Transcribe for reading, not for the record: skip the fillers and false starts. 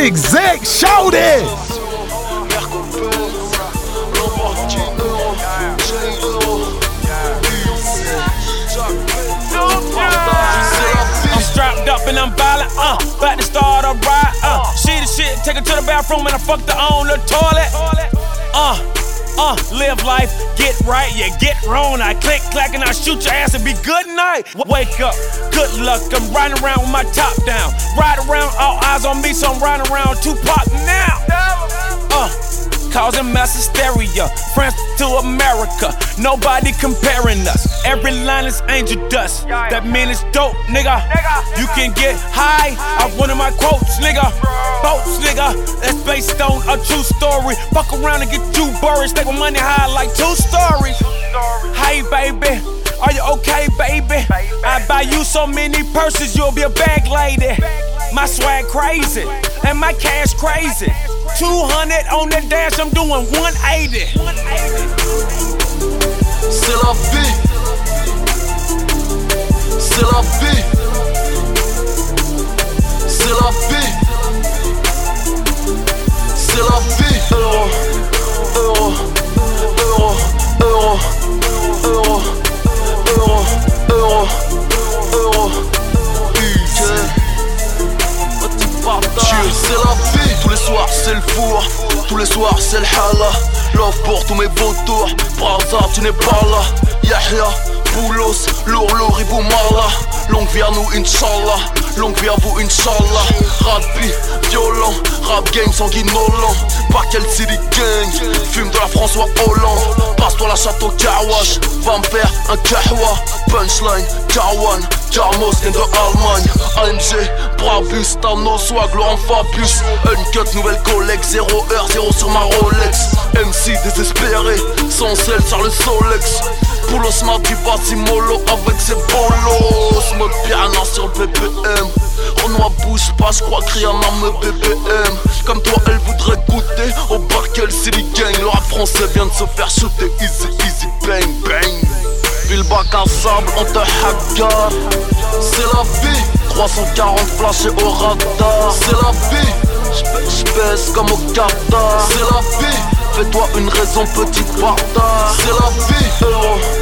Big Zach, shout it! I'm strapped up and I'm violent, about to start a ride, she the shit, take her to the bathroom and I fucked her on the toilet, live life, get right, you get wrong. I click, clack, and I shoot your ass and be good night. Wake up, good luck, I'm riding around with my top down. Ride around, all eyes on me, so I'm riding around Tupac now. Causing mass hysteria, France to America, nobody comparing us. Every line is angel dust, that mean it's dope, nigga. You can get high off one of my quotes, nigga. Boats, nigga, that's based on a true story. Fuck around and get you buried, stay with money high like 2 stories. Hey baby, are you okay baby? I buy you so many purses, you'll be a bag lady. My swag crazy, and my cash crazy. 200 on the dash, I'm doing 180. C'est la vie. C'est la vie. C'est la vie. C'est la vie. Euro, euro, euro, euro, euro, euro, euro, euro. C'est la vie. Tous les soirs c'est le four, tous les soirs c'est le hala. Love pour tous mes vautours, par hasard tu n'es pas là. Yahya, Boulos, lourd, Ribou Mala. Longue vie à nous Inch'Allah, longue vie à vous Inch'Allah. Rap violent, rap gang sanguinolent. Pas quel city gang, fume de la François Hollande. Passe-toi la château Kawash, va me faire un kahwa. Punchline, Kawan, Carmos vient de Allemagne. AMG, Brabus, Thanos, swag, Laurent Fabius. Uncut, nouvelle collègue, 0h, 0 sur ma Rolex. MC désespéré, sans sel sur le Solex. Poulos m'a dit vas-y mollo avec ses bolos. Mode piranha sur le BPM. Renoir bouge pas, j'crois que Rihanna me BPM. Comme toi elle voudrait goûter au Barkel City Gang. Le rap français vient de se faire shooter. Easy, easy, bang, bang. Puis le bac à sable, on te hackard. C'est la vie. 340 flashés au radar. C'est la vie. J'pèse comme au Qatar. C'est la vie. Fais-toi une raison, petit bâtard. C'est la vie. Euro.